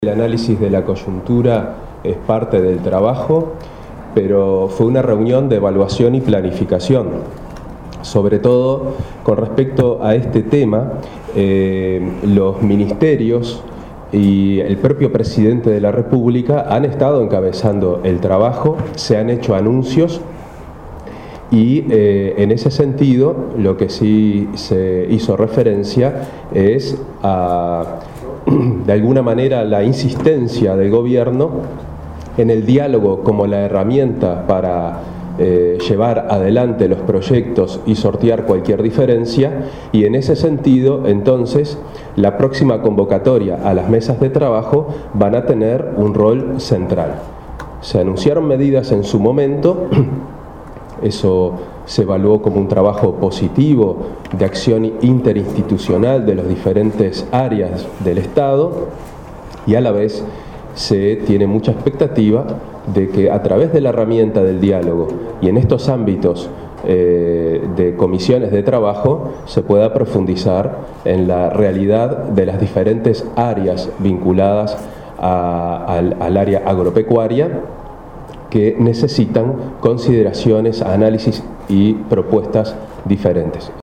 El análisis de la coyuntura es parte del trabajo, pero fue una reunión de evaluación y planificación. Sobre todo con respecto a este tema, los ministerios y el propio presidente de la República han estado encabezando el trabajo, se han hecho anuncios y en ese sentido lo que sí se hizo referencia es a de alguna manera la insistencia del gobierno en el diálogo como la herramienta para llevar adelante los proyectos y sortear cualquier diferencia, y en ese sentido entonces la próxima convocatoria a las mesas de trabajo van a tener un rol central. Se anunciaron medidas en su momento, eso se evaluó como un trabajo positivo de acción interinstitucional de las diferentes áreas del Estado, y a la vez se tiene mucha expectativa de que a través de la herramienta del diálogo y en estos ámbitos de comisiones de trabajo se pueda profundizar en la realidad de las diferentes áreas vinculadas al área agropecuaria, que necesitan consideraciones, análisis y propuestas diferentes.